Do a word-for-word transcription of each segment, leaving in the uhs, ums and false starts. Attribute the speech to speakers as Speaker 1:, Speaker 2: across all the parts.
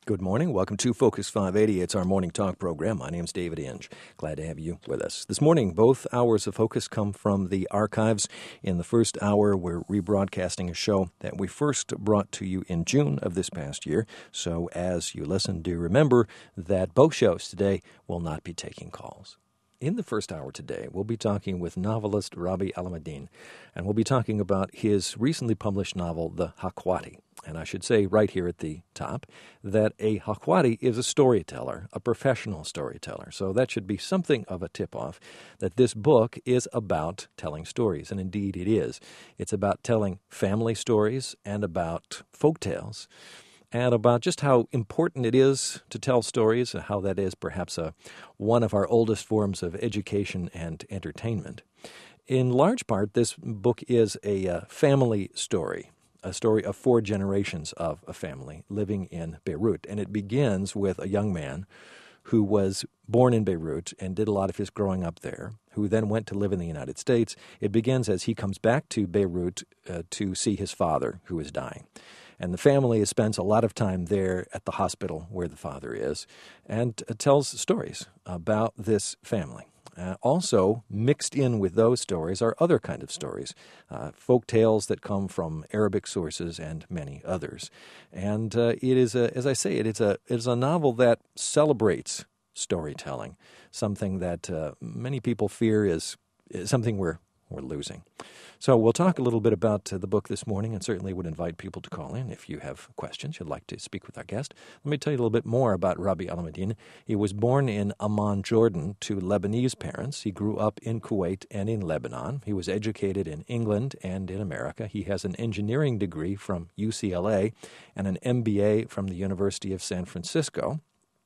Speaker 1: Good morning. Welcome to Focus five eighty. It's our morning talk program. My name's David Inge. Glad to have you with us. This morning, both hours of Focus come from the archives. In the first hour, we're rebroadcasting a show that we first brought to you in June of this past year. So as you listen, do remember that both shows today will not be taking calls. In the first hour today, we'll be talking with novelist Rabih Alameddine, and we'll be talking about his recently published novel, The Hakwati. And I should say right here at the top that a Hakwati is a storyteller, a professional storyteller. So that should be something of a tip-off that this book is about telling stories, and indeed it is. It's about telling family stories and about folk tales, and about just how important it is to tell stories, and how that is perhaps a, one of our oldest forms of education and entertainment. In large part, this book is a uh, family story, a story of four generations of a family living in Beirut. And it begins with a young man who was born in Beirut and did a lot of his growing up there, who then went to live in the United States. It begins as he comes back to Beirut uh, to see his father, who is dying. And the family spends a lot of time there at the hospital where the father is, and uh, tells stories about this family. Uh, also, mixed in with those stories are other kind of stories, uh, folk tales that come from Arabic sources and many others. And uh, it is, a, as I say, it is a it is a novel that celebrates storytelling, something that uh, many people fear is, is something we're we're losing. So we'll talk a little bit about uh, the book this morning, and certainly would invite people to call in if you have questions, you'd like to speak with our guest. Let me tell you a little bit more about Rabih Alameddine. He was born in Amman, Jordan, to Lebanese parents. He grew up in Kuwait and in Lebanon. He was educated in England and in America. He has an engineering degree from U C L A and an M B A from the University of San Francisco.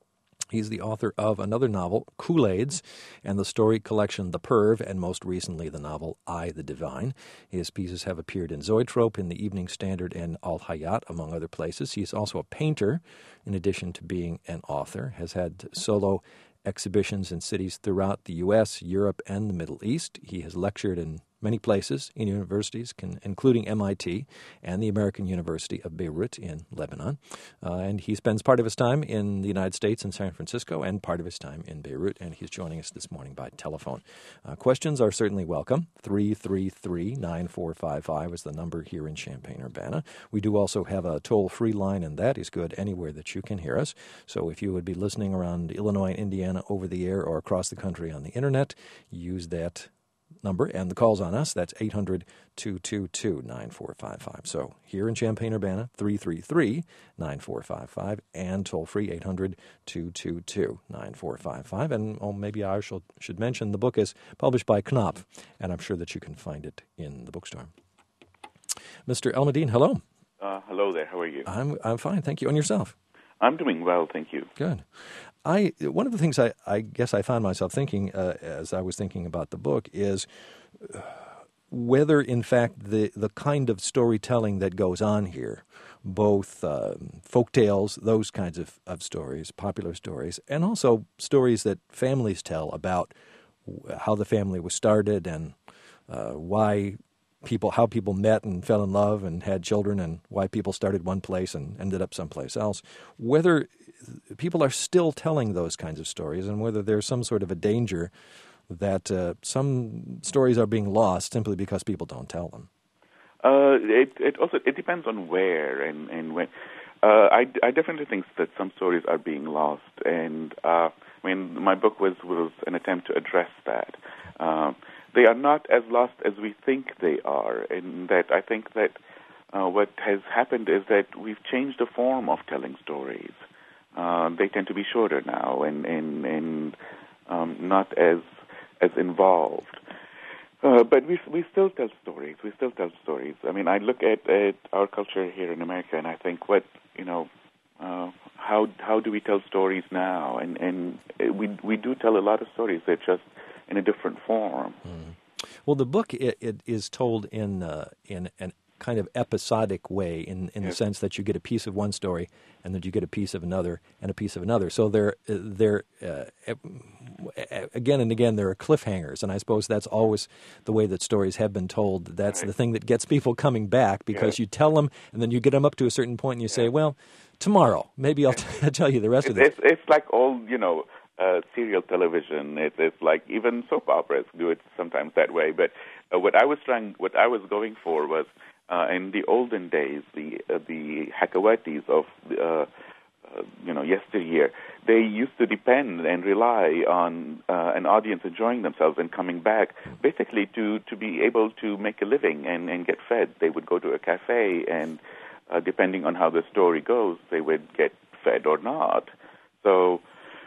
Speaker 1: He's the author of another novel, Kool-Aids, and the story collection The Perv, and most recently the novel I, the Divine. His pieces have appeared in Zoetrope, in the Evening Standard, and Al Hayat, among other places. He's also a painter, in addition to being an author, has had solo exhibitions in cities throughout the U S, Europe, and the Middle East. He has lectured in many places in universities, can, including M I T and the American University of Beirut in Lebanon. Uh, and he spends part of his time in the United States in San Francisco and part of his time in Beirut. And he's joining us this morning by telephone. Uh, questions are certainly welcome. three three three, nine four five five is the number here in Champaign-Urbana. We do also have a toll-free line, and that is good anywhere that you can hear us. So if you would be listening around Illinois and Indiana over the air or across the country on the Internet, use that number, and the call's on us. That's eight hundred, two two two, nine four five five. So here in Champaign-Urbana, three three three, nine four five five, and toll-free eight hundred, two two two, nine four five five. And oh, maybe I should, should mention the book is published by Knopf, and I'm sure that you can find it in the bookstore. Mister Alameddine, hello.
Speaker 2: Uh, hello there. How are you?
Speaker 1: I'm I'm fine, thank you. And yourself?
Speaker 2: I'm doing well, thank you.
Speaker 1: Good. I one of the things I, I guess I found myself thinking uh, as I was thinking about the book is uh, whether, in fact, the, the kind of storytelling that goes on here, both uh, folk tales, those kinds of, of stories, popular stories, and also stories that families tell about how the family was started and uh, why people, how people met and fell in love and had children, and why people started one place and ended up someplace else, whether people are still telling those kinds of stories, and whether there's some sort of a danger that uh, some stories are being lost simply because people don't tell them.
Speaker 2: Uh, it, it also it depends on where and, and when. Uh, I, I definitely think that some stories are being lost, and uh, I mean, my book was, was an attempt to address that. Uh, they are not as lost as we think they are, and that I think that uh, what has happened is that we've changed the form of telling stories. Uh, they tend to be shorter now and and, and um, not as as involved. Uh, but we we still tell stories. We still tell stories. I mean, I look at, at our culture here in America, and I think, what you know, uh, how how do we tell stories now? And and we we do tell a lot of stories. They're just in a different form.
Speaker 1: Mm. Well, the book it, it is told in uh, in an kind of episodic way in, in
Speaker 2: yes.
Speaker 1: the sense that you get a piece of one story and then you get a piece of another and a piece of another. So there, there, uh, again and again, there are cliffhangers, and I suppose that's always the way that stories have been told. That's
Speaker 2: right.
Speaker 1: the thing that gets people coming back, because
Speaker 2: yes.
Speaker 1: you tell them and then you get them up to a certain point and you
Speaker 2: yes.
Speaker 1: say, well, tomorrow, maybe I'll t- tell you the rest
Speaker 2: it's,
Speaker 1: of this.
Speaker 2: It's, it's like all, you know, uh, serial television. It, it's like even soap operas do it sometimes that way. But uh, what I was trying, what I was going for was, uh, in the olden days, the uh, the Hakawatis of uh, uh, you know yesteryear, they used to depend and rely on uh, an audience enjoying themselves and coming back, basically to, to be able to make a living and, and get fed. They would go to a cafe, and uh, depending on how the story goes, they would get fed or not. So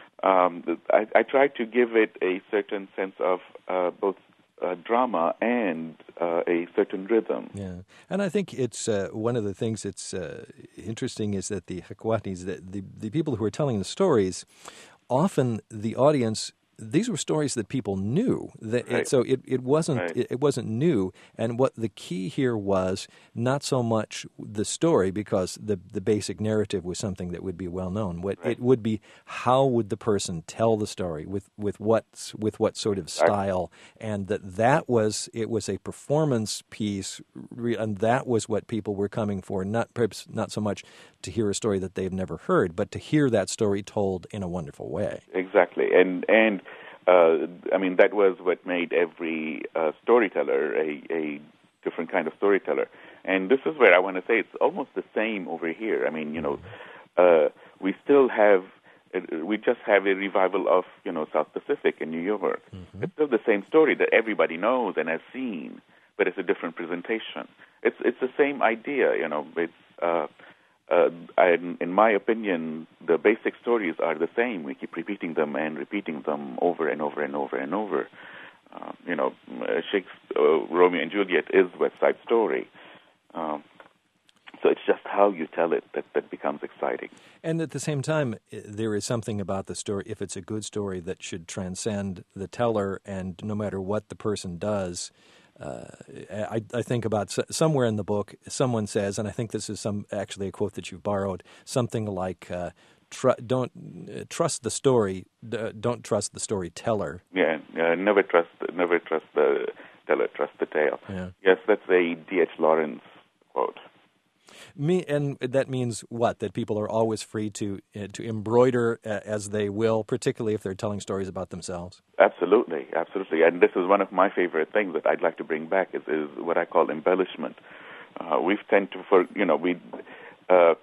Speaker 2: um, I, I tried to give it a certain sense of uh, both Uh, drama and uh, a certain rhythm.
Speaker 1: Yeah, and I think it's uh, one of the things that's uh, interesting is that the Hakawatis, the, the the people who are telling the stories, often the audience, these were stories that people knew. That
Speaker 2: Right.
Speaker 1: it, so it, it wasn't
Speaker 2: Right.
Speaker 1: it, it wasn't new. And what the key here was not so much the story, because the the basic narrative was something that would be well known. What
Speaker 2: Right.
Speaker 1: it would be, how would the person tell the story, with with what with what sort of style, and that that was it was a performance piece, and that was what people were coming for. Not perhaps not so much to hear a story that they've never heard, but to hear that story told in a wonderful way.
Speaker 2: Exactly, and and uh, I mean that was what made every uh, storyteller a, a different kind of storyteller. And this is where I want to say it's almost the same over here. I mean, you know, uh, we still have uh, we just have a revival of you know South Pacific in New York. Mm-hmm. It's still the same story that everybody knows and has seen, but it's a different presentation. It's it's the same idea, you know. It's uh, Uh, I, in my opinion, the basic stories are the same. We keep repeating them and repeating them over and over and over and over. Uh, you know, Shakespeare, uh, Romeo and Juliet is West Side Story. Um, so it's just how you tell it that, that becomes exciting.
Speaker 1: And at the same time, there is something about the story, if it's a good story, that should transcend the teller, and no matter what the person does. Uh, I, I think about somewhere in the book, someone says, and I think this is some actually a quote that you've borrowed, something like, uh, tr- "Don't uh, trust the story, uh, don't trust the storyteller."
Speaker 2: Yeah, uh, never trust, never trust the teller, trust the tale.
Speaker 1: Yeah.
Speaker 2: Yes, that's a D H Lawrence quote.
Speaker 1: Me, and that means what? That people are always free to uh, to embroider uh, as they will, particularly if they're telling stories about themselves.
Speaker 2: Absolutely, absolutely. And this is one of my favorite things that I'd like to bring back is, is what I call embellishment. Uh, we tend to, for you know, we. Uh,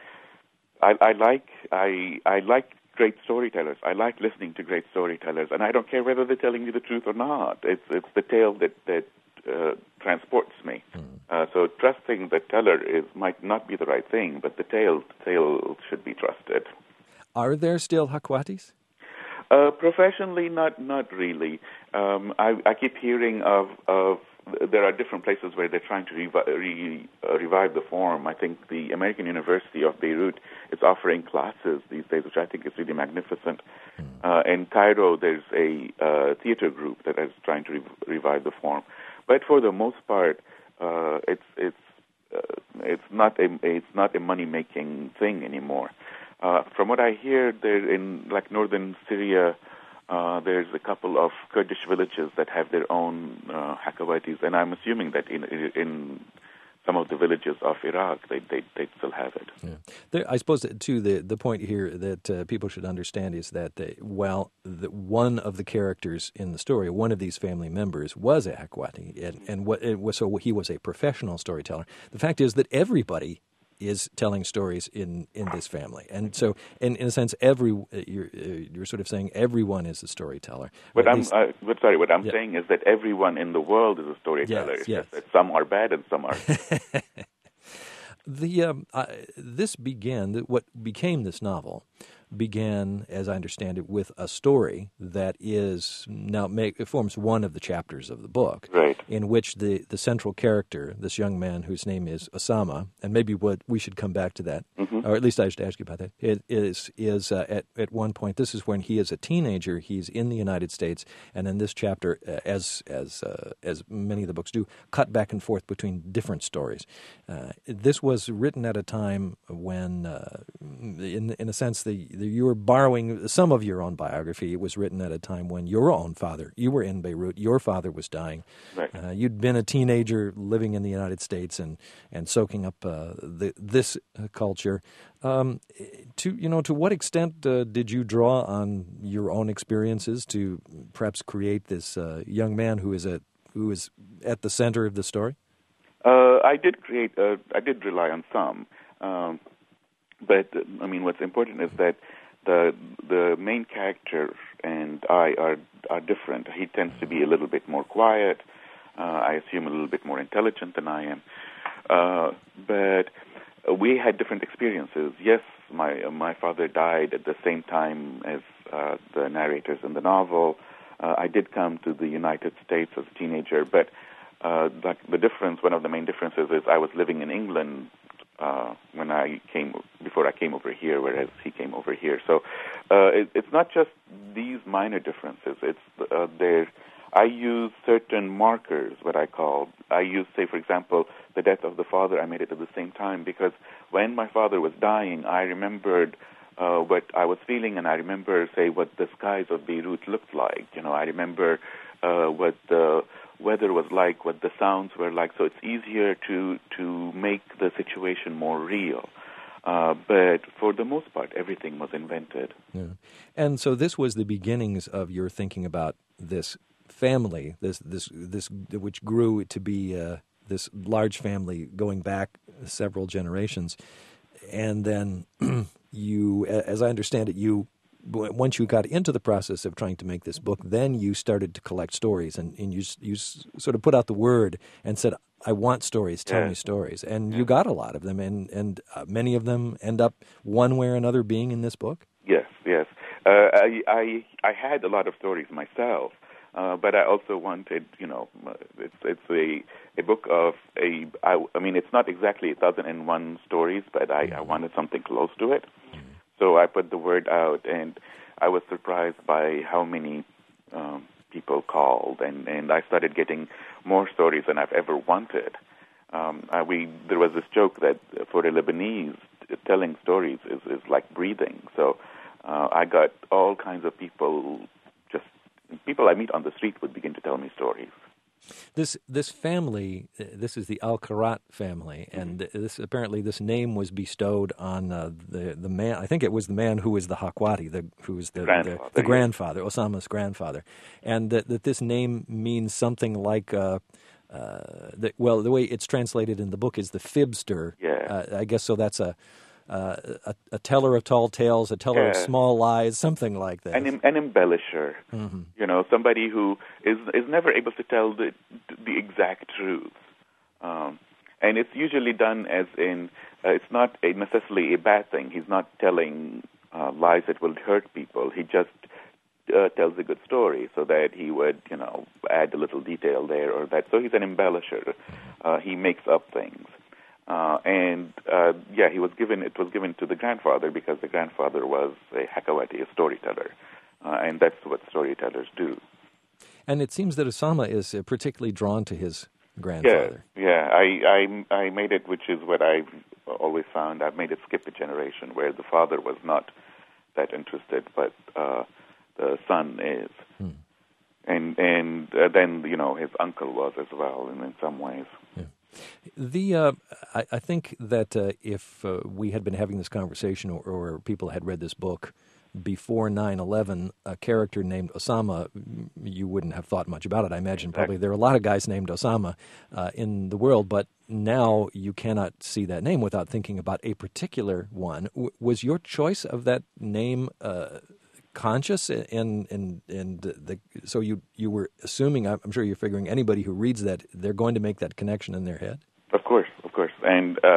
Speaker 2: I, I like I I like great storytellers. I like listening to great storytellers, and I don't care whether they're telling you the truth or not. It's it's the tale that that uh, transports me. Mm. Uh, so trusting the teller is might not be the right thing, but the tale the tale should be trusted.
Speaker 1: Are there still Hakawatis?
Speaker 2: Uh, professionally, not not really. Um, I, I keep hearing of, of there are different places where they're trying to revi- re, uh, revive the form. I think the American University of Beirut is offering classes these days, which I think is really magnificent. Mm. Uh, in Cairo, there's a uh, theater group that is trying to re- revive the form. But for the most part, uh, it's it's uh, it's not a it's not a money making thing anymore. Uh, from what I hear, there in like northern Syria, uh, there's a couple of Kurdish villages that have their own uh, Hakawatis, and I'm assuming that in in some of the villages of Iraq, they they they still have it.
Speaker 1: Yeah. There, I suppose that too the the point here that uh, people should understand is that uh, while the, one of the characters in the story, one of these family members, was a Hakawati, and and what it was, so he was a professional storyteller. The fact is that everybody is telling stories in, in this family, and so in, in a sense, every you're, you're sort of saying everyone is a storyteller.
Speaker 2: But I'm
Speaker 1: least,
Speaker 2: uh, but sorry, what I'm
Speaker 1: yeah.
Speaker 2: saying is that everyone in the world is a storyteller.
Speaker 1: Yes,
Speaker 2: it's
Speaker 1: yes.
Speaker 2: just that some are bad and some are.
Speaker 1: the um, uh, this began what became this novel began, as I understand it, with a story that is now make, it forms one of the chapters of the book,
Speaker 2: right,
Speaker 1: in which the, the central character, this young man whose name is Osama, and maybe what we should come back to that,
Speaker 2: mm-hmm.
Speaker 1: or at least I should ask you about that, it is is uh, at at one point. This is when he is a teenager. He's in the United States, and in this chapter, uh, as as uh, as many of the books do, cut back and forth between different stories. Uh, this was written at a time when, uh, in in a sense, the, the you were borrowing some of your own biography. It was written at a time when your own father, you were in Beirut, your father was dying.
Speaker 2: Right.
Speaker 1: Uh, you'd been a teenager living in the United States and, and soaking up uh, the, this uh, culture. Um, to you know, to what extent uh, did you draw on your own experiences to perhaps create this uh, young man who is at who is at the center of the story?
Speaker 2: Uh, I did create. Uh, I did rely on some, um, but uh, I mean, what's important is that the the main character and I are are different. He tends to be a little bit more quiet. Uh, I assume a little bit more intelligent than I am, uh, but we had different experiences. Yes, my uh, my father died at the same time as uh, the narrators in the novel. Uh, I did come to the United States as a teenager, but uh, the, the difference, one of the main differences, is I was living in England uh, when I came before I came over here, whereas he came over here. So uh, it, it's not just these minor differences. It's uh, there. I use certain markers, what I call. I use, say, for example, the death of the father. I made it at the same time because when my father was dying, I remembered uh, what I was feeling, and I remember, say, what the skies of Beirut looked like. You know, I remember uh, what the weather was like, what the sounds were like. So it's easier to to make the situation more real. Uh, but for the most part, everything was invented.
Speaker 1: Yeah. And so this was the beginnings of your thinking about this family, this this this which grew to be uh, this large family going back several generations, and then you, as I understand it, you once you got into the process of trying to make this book, then you started to collect stories, and, and you you sort of put out the word and said, "I want stories. Tell
Speaker 2: Yeah.
Speaker 1: me stories," and
Speaker 2: Yeah.
Speaker 1: you got a lot of them, and and uh, many of them end up one way or another being in this book.
Speaker 2: Yes, yes. Uh, I, I I had a lot of stories myself. Uh, but I also wanted, you know, it's it's a a book of a. I, I mean, it's not exactly a thousand and one stories, but I, I wanted something close to it. Mm-hmm. So I put the word out, and I was surprised by how many um, people called, and, and I started getting more stories than I've ever wanted. Um, I, we there was this joke that for a Lebanese, telling stories is, is like breathing. So uh, I got all kinds of people. People I meet on the street would begin to tell me stories.
Speaker 1: This this family, this is the Al-Karat family, and this apparently this name was bestowed on uh, the the man. I think it was the man who was the Hakwati, the who was the
Speaker 2: grandfather,
Speaker 1: the, the
Speaker 2: yeah.
Speaker 1: grandfather, Osama's grandfather, and that, that this name means something like. Uh, uh, the, well, the way it's translated in the book is the fibster.
Speaker 2: Yeah.
Speaker 1: Uh, I guess so. That's a. Uh, a, a teller of tall tales, a teller
Speaker 2: yeah.
Speaker 1: of small lies, something like that.
Speaker 2: An, an embellisher, mm-hmm. you know, somebody who is is never able to tell the the exact truth. Um, and it's usually done as in, uh, it's not a necessarily a bad thing. He's not telling uh, lies that will hurt people. He just uh, tells a good story so that he would, you know, add a little detail there or that. So he's an embellisher. Uh, he makes up things. Uh, and, uh, yeah, he was given, it was given to the grandfather because the grandfather was a Hakawati, a storyteller. Uh, and that's what storytellers do.
Speaker 1: And it seems that Osama is uh, particularly drawn to his grandfather.
Speaker 2: Yeah, yeah. I, I, I made it, which is what I've always found. I've made it skip a generation where the father was not that interested, but uh, the son is. Hmm. And, and uh, then, you know, his uncle was as well in, in some ways.
Speaker 1: Yeah. The uh, I, I think that uh, if uh, we had been having this conversation or, or people had read this book before nine eleven, a character named Osama, you wouldn't have thought much about it. I imagine
Speaker 2: exactly.
Speaker 1: Probably there are a lot of guys named Osama uh, in the world, but now you cannot see that name without thinking about a particular one. W- was your choice of that name uh, conscious? And and and the so you you were assuming, I'm sure you're figuring anybody who reads that, they're going to make that connection in their head?
Speaker 2: Of course, of course. And uh,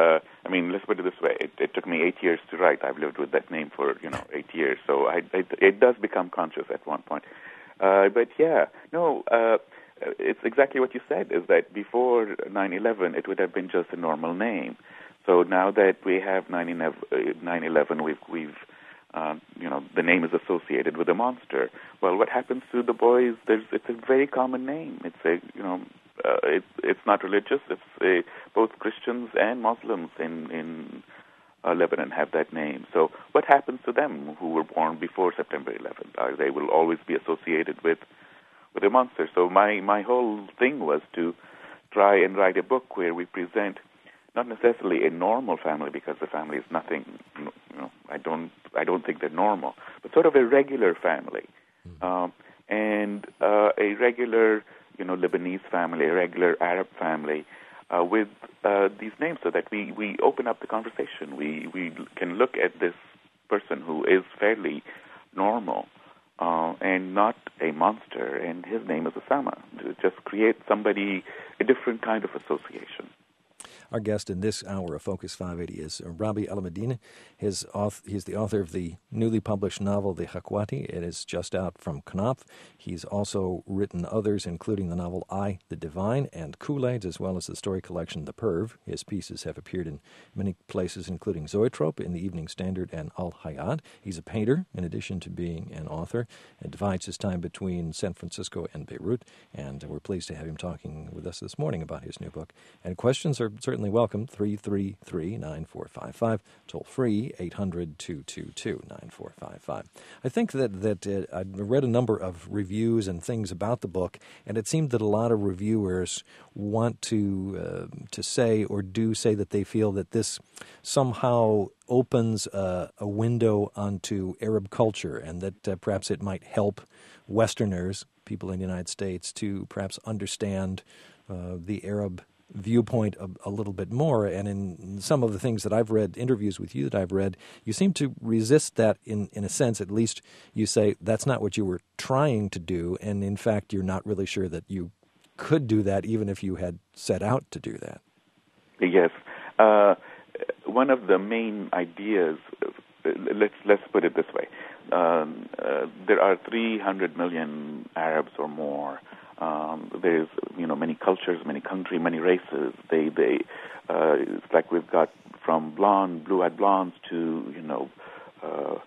Speaker 2: I mean, let's put it this way. It, it took me eight years to write. I've lived with that name for, you know, eight years. So I, it, it does become conscious at one point. Uh, but, yeah, no, uh, it's exactly what you said, is that before nine eleven, it would have been just a normal name. So now that we have nine eleven, we've, we've uh, you know, the name is associated with a monster. Well, what happens to the boys? There's, it's a very common name. It's a, you know, uh, it's it's not religious. It's a, both Christians and Muslims in in uh, Lebanon have that name. So what happens to them who were born before September eleventh? Are they will always be associated with with a monster? So my my whole thing was to try and write a book where we present not necessarily a normal family, because the family is nothing, you know, I don't, I don't think they're normal, but sort of a regular family, mm-hmm. um, and uh, a regular, you know, Lebanese family, a regular Arab family, uh, with uh, these names, so that we, we open up the conversation. We we can look at this person who is fairly normal uh, and not a monster, and his name is Osama. To just create somebody, a different kind of association.
Speaker 1: Our guest in this hour of Focus five eighty is Rabi Alameddine. His author, he's the author of the newly published novel, The Hakwati. It is just out from Knopf. He's also written others, including the novel I, the Divine, and Kool-Aids, as well as the story collection, The Perv. His pieces have appeared in many places, including Zoetrope, in the Evening Standard, and Al-Hayat. He's a painter, in addition to being an author, and divides his time between San Francisco and Beirut. And we're pleased to have him talking with us this morning about his new book. And questions are certainly welcome. three three three, nine four five five, toll free eight hundred, two two two, nine four five five. I think that that uh, I read a number of reviews and things about the book, and it seemed that a lot of reviewers want to uh, to say or do say that they feel that this somehow opens uh, a window onto Arab culture, and that uh, perhaps it might help Westerners, people in the United States, to perhaps understand uh, the Arab viewpoint a, a little bit more. And in some of the things that I've read, interviews with you that I've read, you seem to resist that in, in a sense. At least you say that's not what you were trying to do, and in fact you're not really sure that you could do that even if you had set out to do that.
Speaker 2: Yes. Uh, one of the main ideas, let's let's put it this way, um, uh, there are three hundred million Arabs or more. Um, there's, you know, many cultures, many countries, many races. They, they, uh, it's like we've got from blonde, blue-eyed blondes to, you know, uh,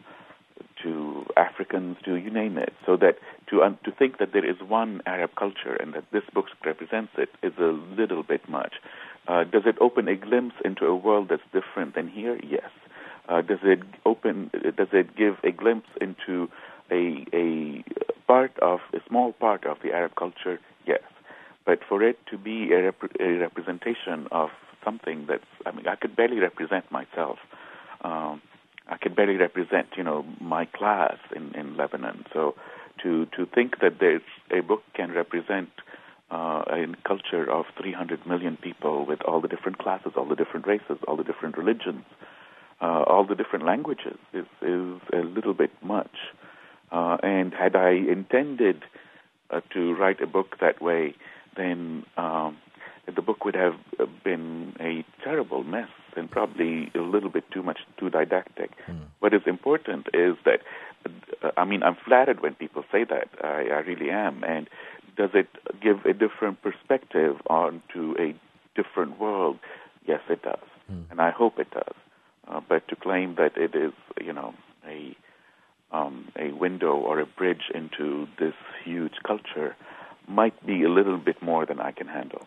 Speaker 2: to Africans, to you name it. So that to um, to think that there is one Arab culture and that this book represents it is a little bit much. Uh, does it open a glimpse into a world that's different than here? Yes. Uh, does it open? Does it give a glimpse into a a part of a small part of the Arab culture? Yes. But for it to be a, rep- a representation of something that's, I mean, I could barely represent myself. Um, I could barely represent, you know, my class in, in Lebanon. So to to think that there's a book can represent uh, a culture of three hundred million people with all the different classes, all the different races, all the different religions, uh, all the different languages is, is a little bit much. Uh, and had I intended uh, to write a book that way, then um, the book would have been a terrible mess and probably a little bit too much, too didactic. Mm. What is important is that, uh, I mean, I'm flattered when people say that. I, I really am. And does it give a different perspective onto a different world? Yes, it does. Mm. And I hope it does. Uh, but to claim that it is, you know, a Um, a window or a bridge into this huge culture might be a little bit more than I can handle.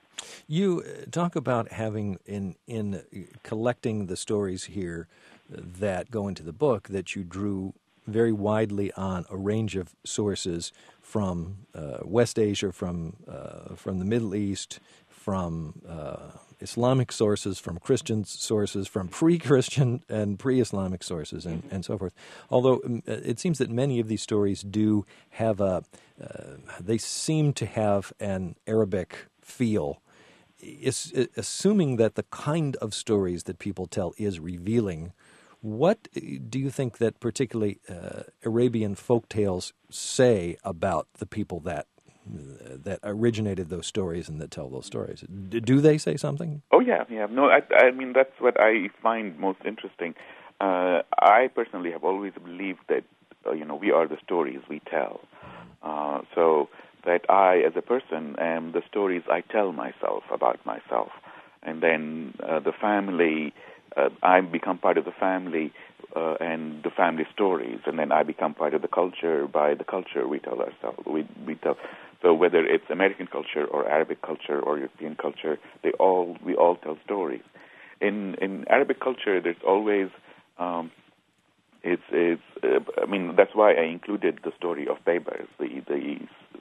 Speaker 1: You talk about having, in in collecting the stories here that go into the book, that you drew very widely on a range of sources from uh, West Asia, from uh, from the Middle East, from uh, Islamic sources, from Christian sources, from pre-Christian and pre-Islamic sources, and, and so forth. Although um, it seems that many of these stories do have a, uh, they seem to have an Arabic feel. Is, assuming that the kind of stories that people tell is revealing, what do you think that particularly uh, Arabian folktales say about the people that that originated those stories and that tell those stories. D- do they say something?
Speaker 2: Oh yeah, yeah. No, I, I mean that's what I find most interesting. Uh, I personally have always believed that uh, you know we are the stories we tell. Uh, so that I, as a person, am the stories I tell myself about myself, and then uh, the family. Uh, I become part of the family uh, and the family stories, and then I become part of the culture by the culture we tell ourselves. We we tell. So whether it's American culture or Arabic culture or European culture, they all we all tell stories. In in Arabic culture, there's always um, it's it's. Uh, I mean that's why I included the story of Baybars, the the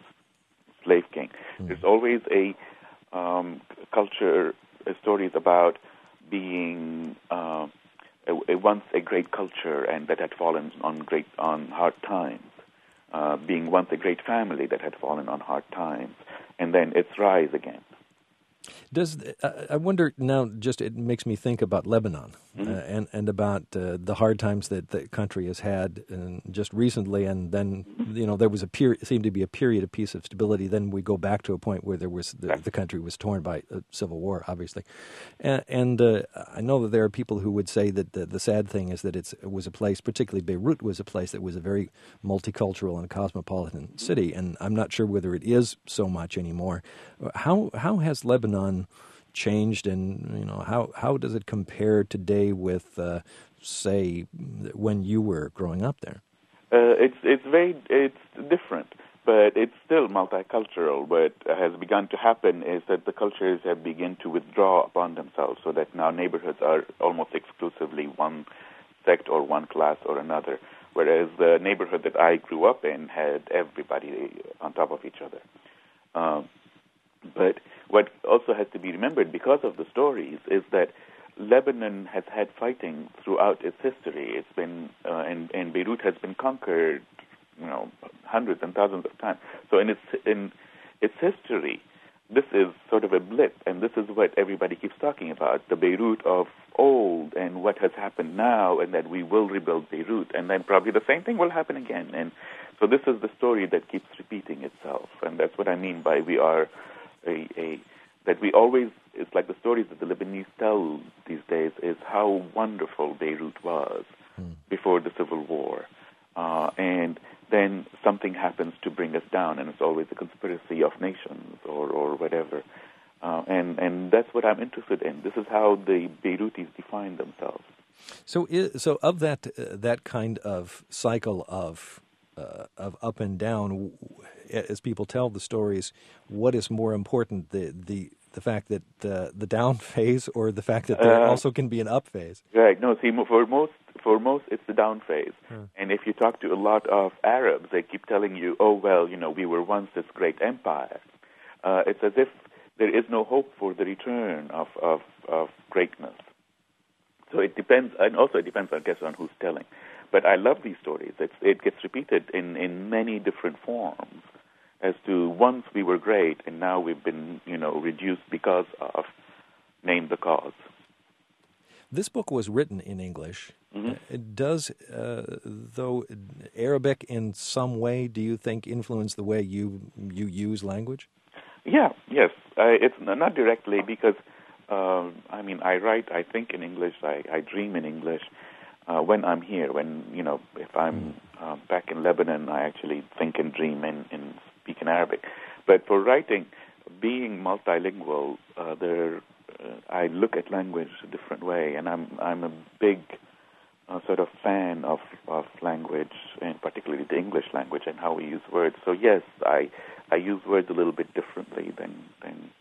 Speaker 2: slave king. Mm. There's always a um, culture uh, stories about being uh, a, a once a great culture and that had fallen on great on hard times, uh, being once a great family that had fallen on hard times, and then its rise again.
Speaker 1: Does I wonder now? Just it makes me think about Lebanon mm-hmm. uh, and and about uh, the hard times that the country has had and just recently, and then you know there was a period seemed to be a period of peace of stability. Then we go back to a point where there was the, the country was torn by a civil war, obviously, and, and uh, I know that there are people who would say that the, the sad thing is that it's, it was a place, particularly Beirut, was a place that was a very multicultural and cosmopolitan city, and I'm not sure whether it is so much anymore. How how has Lebanon changed, and you know how how does it compare today with uh, say when you were growing up there?
Speaker 2: Uh, it's it's very it's different, but it's still multicultural. What has begun to happen is that the cultures have begun to withdraw upon themselves, so that now neighborhoods are almost exclusively one sect or one class or another. Whereas the neighborhood that I grew up in had everybody on top of each other. Um, But what also has to be remembered because of the stories is that Lebanon has had fighting throughout its history. It's been uh, and, and Beirut has been conquered, you know, hundreds and thousands of times. So in its in its history, this is sort of a blip, and this is what everybody keeps talking about: the Beirut of old, and what has happened now, and that we will rebuild Beirut, and then probably the same thing will happen again. And so this is the story that keeps repeating itself, and that's what I mean by we are. A, a, that we always, it's like the stories that the Lebanese tell these days is how wonderful Beirut was hmm. before the Civil War. Uh, and then something happens to bring us down, and it's always a conspiracy of nations or, or whatever. Uh, and, and that's what I'm interested in. This is how the Beirutis define themselves.
Speaker 1: So, is, so of that uh, that kind of cycle of uh, of up and down, as people tell the stories, what is more important, the the, the fact that uh, the down phase, or the fact that there uh, also can be an up phase?
Speaker 2: Right. No, see, for most for most it's the down phase. Hmm. And if you talk to a lot of Arabs, they keep telling you, oh, well, you know, we were once this great empire. Uh, it's as if there is no hope for the return of, of, of greatness. So it depends, and also it depends, I guess, on who's telling. But I love these stories. It's, it gets repeated in, in many different forms as to once we were great and now we've been, you know, reduced because of name the cause.
Speaker 1: This book was written in English.
Speaker 2: Mm-hmm.
Speaker 1: It does, uh, though, Arabic in some way, do you think, influence the way you you use language?
Speaker 2: Yeah, yes. Uh, it's not directly because, uh, I mean, I write, I think in English, I, I dream in English. Uh, when I'm here, when, you know, if I'm uh, back in Lebanon, I actually think and dream and, and speak in Arabic. But for writing, being multilingual, uh, there, uh, I look at language a different way, and I'm I'm a big uh, sort of fan of, of language, and particularly the English language and how we use words. So yes, I I use words a little bit differently than than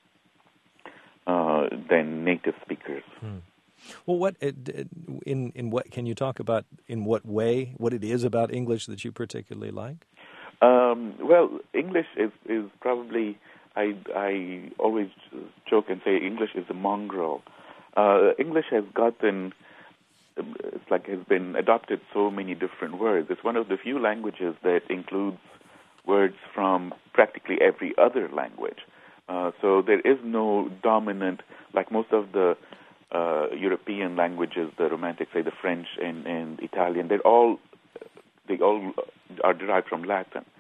Speaker 2: uh, than native speakers.
Speaker 1: Hmm. Well, what in in what can you talk about? In what way? What it is about English that you particularly like?
Speaker 2: Um, well, English is is probably I I always joke and say English is a mongrel. Uh, English has gotten it's like has been adopted so many different words. It's one of the few languages that includes words from practically every other language. Uh, so there is no dominant, like most of the uh, European languages, the Romantic, say the French and, and Italian, they're all they all are derived from Latin.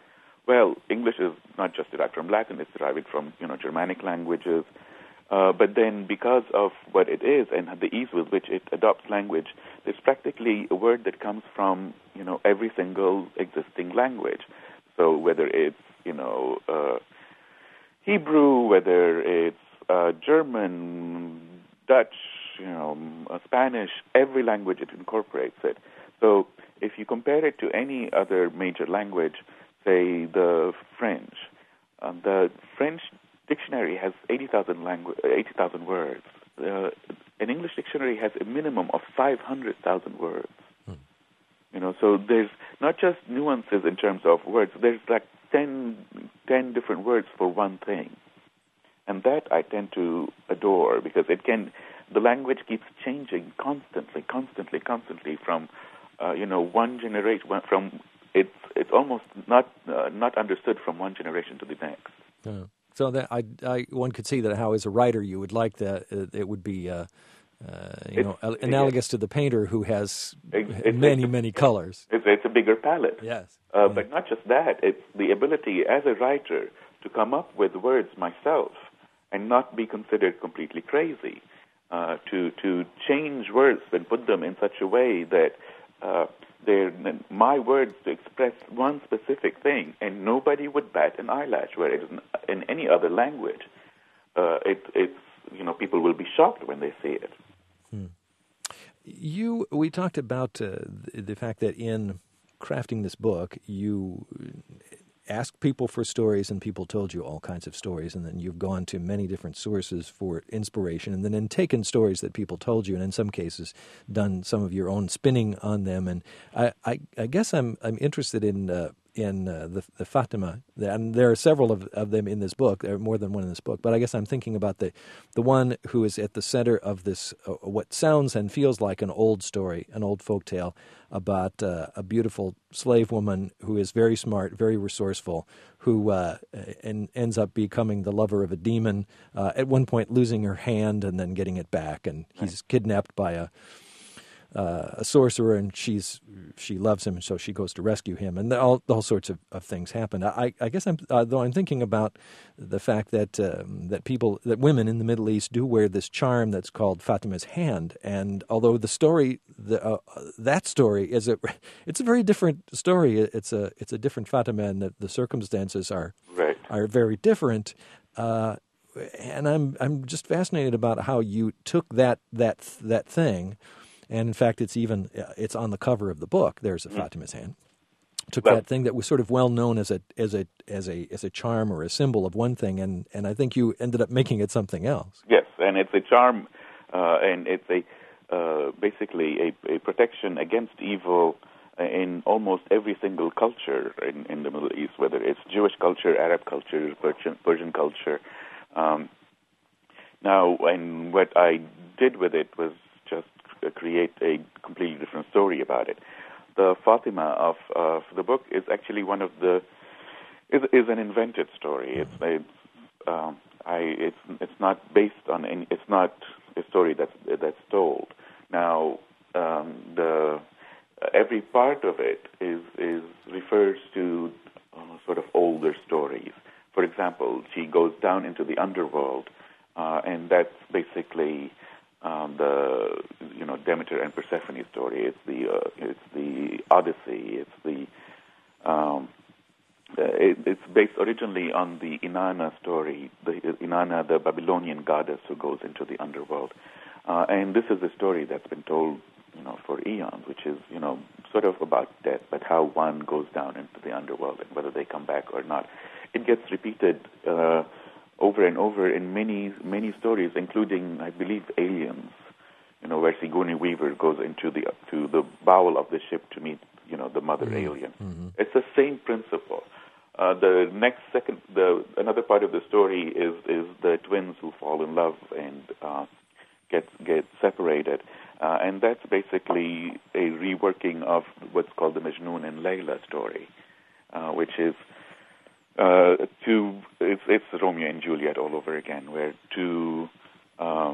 Speaker 2: well, English is not just derived from Latin; it's derived from you know Germanic languages. Uh, but then, because of what it is and the ease with which it adopts language, there's practically a word that comes from you know every single existing language. So whether it's you know uh, Hebrew, whether it's uh, German, Dutch, you know uh, Spanish, every language it incorporates it. So if you compare it to any other major language, say the French, uh, the French dictionary has eighty thousand langu- eighty thousand words. Uh, an English dictionary has a minimum of five hundred thousand words. Hmm. You know, so there's not just nuances in terms of words. There's like ten, ten different words for one thing, and that I tend to adore because it can. The language keeps changing constantly, constantly, constantly from uh, you know one generation from it's it's almost not uh, not understood from one generation to the next.
Speaker 1: Yeah. So that I, I, one could see that how, as a writer, you would like that. Uh, it would be, uh, uh, you
Speaker 2: it's,
Speaker 1: know, analogous
Speaker 2: yes.
Speaker 1: to the painter who has
Speaker 2: it's, it's,
Speaker 1: many,
Speaker 2: it's,
Speaker 1: many colors.
Speaker 2: It's, it's a bigger palette.
Speaker 1: Yes.
Speaker 2: Uh,
Speaker 1: yeah.
Speaker 2: But not just that. It's the ability, as a writer, to come up with words myself and not be considered completely crazy. Uh, to to change words and put them in such a way that uh, they're my words to express one specific thing, and nobody would bat an eyelash. Whereas in, in any other language, uh, it, it's you know people will be shocked when they see it.
Speaker 1: Hmm. You we talked about uh, the, the fact that in crafting this book, you asked people for stories, and people told you all kinds of stories, and then you've gone to many different sources for inspiration, and then, then taken stories that people told you, and in some cases done some of your own spinning on them. And I, I, I guess I'm I'm interested in uh, in uh, the the Fatima, and there are several of, of them in this book. There are more than one in this book, but I guess I'm thinking about the the one who is at the center of this, uh, what sounds and feels like an old story, an old folk tale about uh, a beautiful slave woman who is very smart, very resourceful, who uh, and ends up becoming the lover of a demon, uh, at one point losing her hand and then getting it back, and he's kidnapped by a Uh, a sorcerer, and she's she loves him, and so she goes to rescue him, and all all sorts of, of things happen. I, I guess I'm uh, though I'm thinking about the fact that um, that people that women in the Middle East do wear this charm that's called Fatima's hand, and although the story the, uh, that story is a it's a very different story. It's a it's a different Fatima, and the, the circumstances are
Speaker 2: right.
Speaker 1: are very different. Uh, and I'm I'm just fascinated about how you took that that that thing. And in fact, it's even it's on the cover of the book. There's a mm. Fatima's hand. Took well, that thing that was sort of well known as a as a as a as a charm or a symbol of one thing, and, and I think you ended up making it something else.
Speaker 2: Yes, and it's a charm, uh, and it's a uh, basically a, a protection against evil in almost every single culture in, in the Middle East, whether it's Jewish culture, Arab culture, Persian, Persian culture. Um, now, and what I did with it was just create a completely different story about it. The Fatima of, of the book is actually one of the is is an invented story. It's it's um, I it's it's not based on any. It's not a story that's that's told. Now um, the uh, every part of it is is refers to uh, sort of older stories. For example, she goes down into the underworld, uh, and that's basically. Um, the you know Demeter and Persephone story. It's the uh, it's the Odyssey. It's the um, it, it's based originally on the Inanna story. The Inanna, the Babylonian goddess who goes into the underworld, uh, and this is a story that's been told you know for eons, which is you know sort of about death, but how one goes down into the underworld and whether they come back or not. It gets repeated. Uh, over and over in many, many stories, including, I believe, Aliens, you know, where Sigourney Weaver goes into the to the bowel of the ship to meet, you know, the mother mm-hmm. alien. Mm-hmm. It's the same principle. Uh, the next second, the another part of the story is is the twins who fall in love and uh, get get separated, uh, and that's basically a reworking of what's called the Majnun and Layla story, uh, which is. Uh, two, it's, it's Romeo and Juliet all over again, where two uh,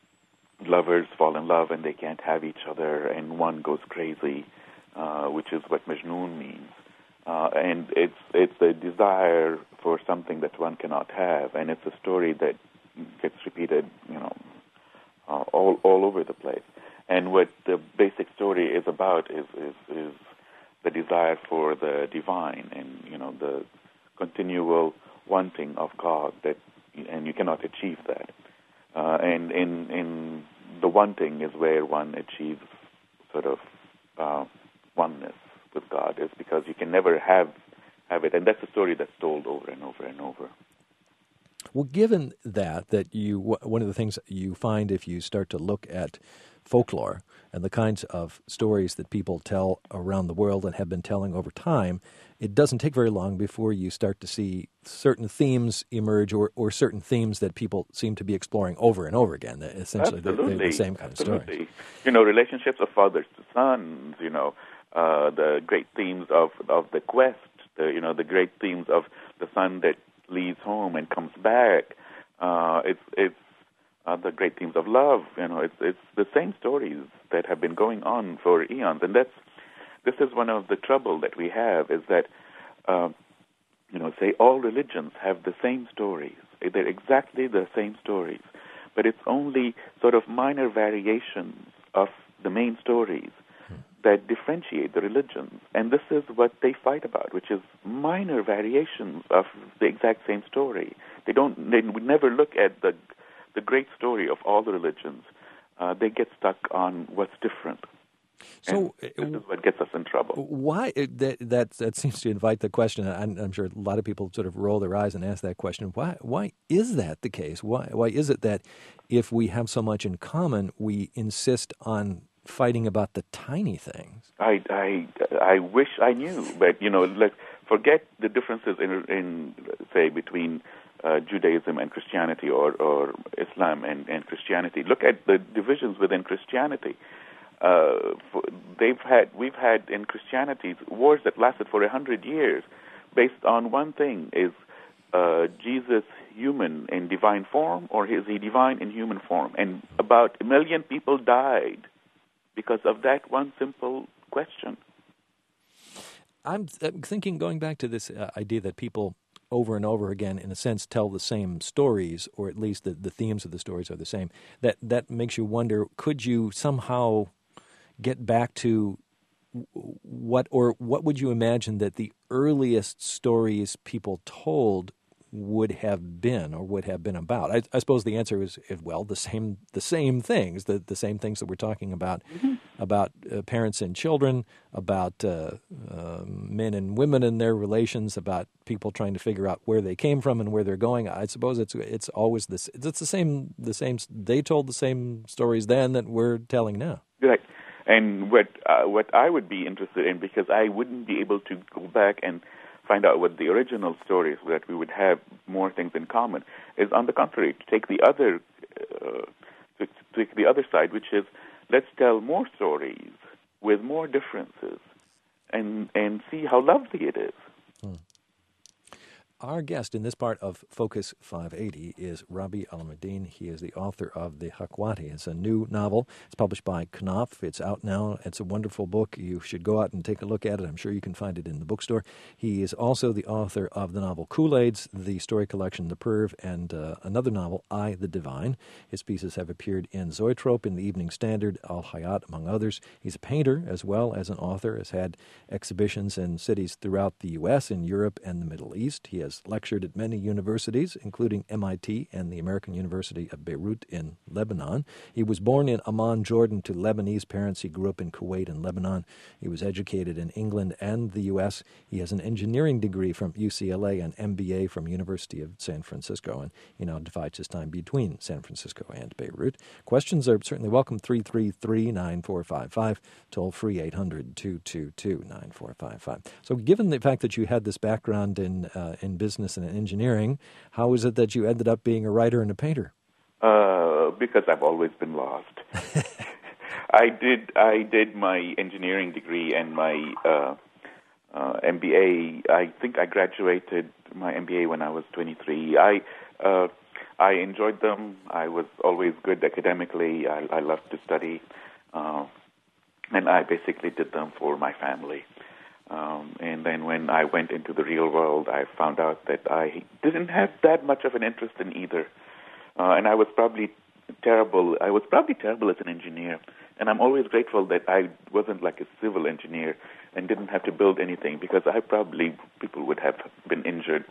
Speaker 2: lovers fall in love and they can't have each other, and one goes crazy, uh, which is what Majnun means. uh, and it's it's a desire for something that one cannot have, and it's a story that gets repeated, you know, uh, all all over the place. And what the basic story is about is is, is the desire for the divine, and you know the continual wanting of God, that, and you cannot achieve that. Uh, and in in the wanting is where one achieves sort of uh, oneness with God, is because you can never have have it, and that's a story that's told over and over and over.
Speaker 1: Well, given that, that you one of the things you find if you start to look at folklore and the kinds of stories that people tell around the world and have been telling over time, it doesn't take very long before you start to see certain themes emerge, or, or certain themes that people seem to be exploring over and over again. Essentially, they're, they're the same kind
Speaker 2: Absolutely.
Speaker 1: of stories.
Speaker 2: You know, relationships of fathers to sons, you know, uh, the great themes of, of the quest, the, you know, the great themes of the son that leaves home and comes back. Uh, it's it's uh, the great themes of love. You know, it's it's the same stories that have been going on for eons, and that's this is one of the trouble that we have, is that uh, you know, say all religions have the same stories. They're exactly the same stories, but it's only sort of minor variations of the main stories that differentiate the religions. And this is what they fight about, which is minor variations of the exact same story. They don't. They would never look at the the great story of all the religions. Uh, they get stuck on what's different.
Speaker 1: So
Speaker 2: and this is what gets us in trouble.
Speaker 1: Why that that that seems to invite the question. I'm, I'm sure a lot of people sort of roll their eyes and ask that question. Why why is that the case? Why why is it that if we have so much in common, we insist on fighting about the tiny things?
Speaker 2: I, I, I wish I knew, but, you know, let's forget the differences in, in say, between uh, Judaism and Christianity, or, or Islam and, and Christianity. Look at the divisions within Christianity. Uh, they've had, we've had in Christianity wars that lasted for a hundred years, based on one thing: is uh, Jesus human in divine form, or is he divine in human form? And about a million people died because of that one simple question.
Speaker 1: I'm, I'm thinking, going back to this uh, idea that people over and over again, in a sense, tell the same stories, or at least the, the themes of the stories are the same, that, that makes you wonder, could you somehow get back to what, or what would you imagine that the earliest stories people told would have been, or would have been about? I, I suppose the answer is, well, the same the same things, the, the same things that we're talking about, mm-hmm. about uh, parents and children, about uh, uh, men and women and their relations, about people trying to figure out where they came from and where they're going. I suppose it's it's always this. It's the same. The same. They told the same stories then that we're telling now.
Speaker 2: Right. And what uh, what I would be interested in, because I wouldn't be able to go back and find out what the original stories, that we would have more things in common, is, on the contrary, to take the other uh, to take the other side, which is, let's tell more stories with more differences, and and see how lovely it is.
Speaker 1: Hmm. Our guest in this part of Focus five eighty is Rabih Alameddine. He is the author of The Hakwati. It's a new novel. It's published by Knopf. It's out now. It's a wonderful book. You should go out and take a look at it. I'm sure you can find it in the bookstore. He is also the author of the novel Kool-Aids, the story collection The Perv, and uh, another novel, I, the Divine. His pieces have appeared in Zoetrope, in the Evening Standard, Al Hayat, among others. He's a painter as well as an author, has had exhibitions in cities throughout the U S, in Europe, and the Middle East. He has lectured at many universities, including M I T and the American University of Beirut in Lebanon. He was born in Amman, Jordan, to Lebanese parents. He grew up in Kuwait and Lebanon. He was educated in England and the U S. He has an engineering degree from U C L A and M B A from University of San Francisco, and he now divides his time between San Francisco and Beirut. Questions are certainly welcome. three three three, nine four five five, toll free eight hundred, two two two, nine four five five. So given the fact that you had this background in uh, in business and engineering, how is it that you ended up being a writer and a painter?
Speaker 2: Uh, because I've always been lost. I did I did my engineering degree and my uh, uh, M B A. I think I graduated my M B A when I was twenty-three. I uh, I enjoyed them. I was always good academically. I, I loved to study, uh, and I basically did them for my family. Um, and and then when I went into the real world, I found out that I didn't have that much of an interest in either. Uh, and I was probably terrible. I was probably terrible as an engineer. And I'm always grateful that I wasn't like a civil engineer and didn't have to build anything, because I probably, people would have been injured.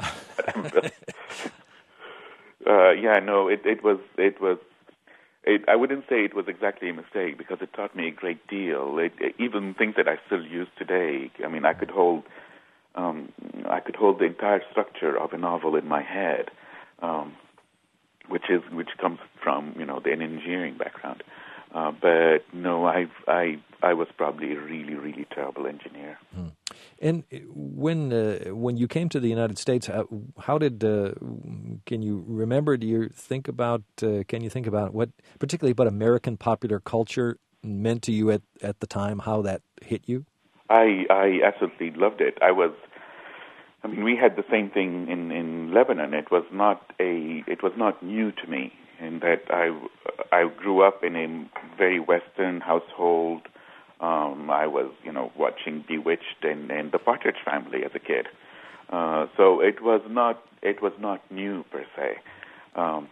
Speaker 2: uh, yeah, no, it, it was, it was, it, I wouldn't say it was exactly a mistake, because it taught me a great deal. It, even things that I still use today. I mean, I could hold, um, I could hold the entire structure of a novel in my head, um, which is, which comes from, you know, the engineering background. Uh, but no, I I I was probably a really really terrible engineer.
Speaker 1: Hmm. And when uh, when you came to the United States, how, how did uh, can you remember? Do you think about? Uh, can you think about what, particularly about American popular culture, meant to you at, at the time? How that hit you?
Speaker 2: I I absolutely loved it. I was. I mean, we had the same thing in, in Lebanon. It was not a. It was not new to me. In that I, I grew up in a very Western household. Um, I was, you know, watching Bewitched and, and The Partridge Family as a kid. Uh, so it was not it was not new per se. Um,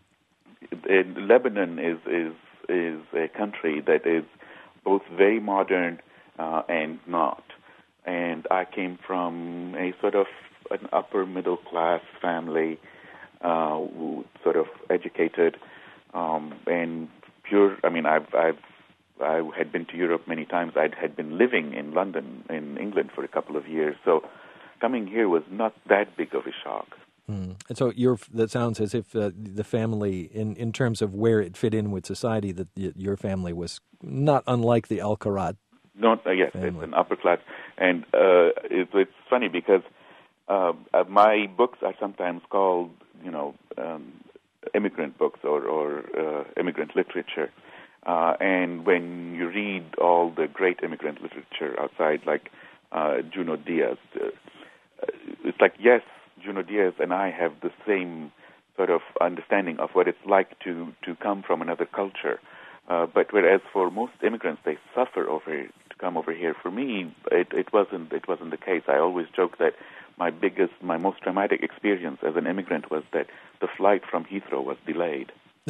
Speaker 2: it, Lebanon is is is a country that is both very modern uh, and not. And I came from a sort of an upper middle class family. Uh, sort of educated um, and pure. I mean, I've, I've I had been to Europe many times. I had been living in London, in England, for a couple of years. So coming here was not that big of a shock.
Speaker 1: Mm. And so you're, that sounds as if uh, the family, in, in terms of where it fit in with society, that your family was not unlike the Al Kharat.
Speaker 2: Not uh, yes,
Speaker 1: family.
Speaker 2: It's an upper class, and uh, it, it's funny because uh, uh, my books are sometimes called, you know, um, immigrant books or, or uh, immigrant literature. Uh, and when you read all the great immigrant literature outside, like uh, Junot Diaz, uh, it's like, yes, Junot Diaz and I have the same sort of understanding of what it's like to, to come from another culture. Uh, but whereas for most immigrants, they suffer over to come over here. For me, it, it wasn't it wasn't the case. I always joke that my biggest, my most traumatic experience as an immigrant was that the flight from Heathrow was delayed.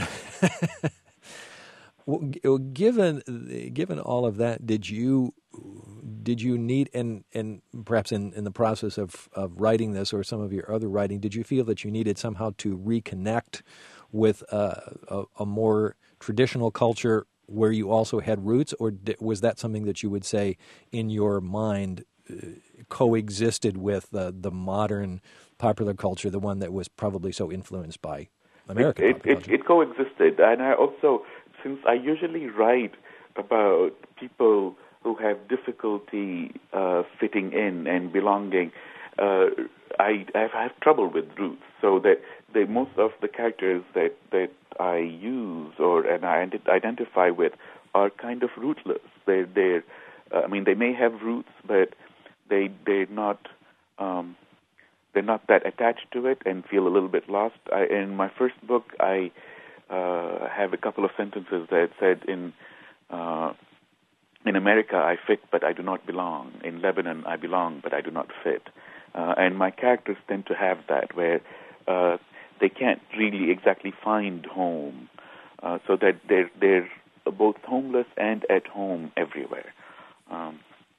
Speaker 1: Well, given given all of that, did you did you need and and perhaps in, in the process of, of writing this or some of your other writing, did you feel that you needed somehow to reconnect with a, a, a more traditional culture where you also had roots, or was that something that you would say in your mind uh, coexisted with uh, the modern popular culture, the one that was probably so influenced by American
Speaker 2: it,
Speaker 1: popular
Speaker 2: it,
Speaker 1: culture?
Speaker 2: It, it coexisted, and I also, since I usually write about people who have difficulty uh, fitting in and belonging, uh, I, I have trouble with roots. So that the most of the characters that, that I use or and I identify with are kind of rootless. They're, they're uh, I mean, they may have roots, but they they're not um, they're not that attached to it and feel a little bit lost. I, in my first book, I uh, have a couple of sentences that said in uh, in America I fit, but I do not belong. In Lebanon I belong, but I do not fit. Uh, and my characters tend to have that, where uh, they can't really exactly find home, uh, so that they're they're both homeless and at home everywhere. Um,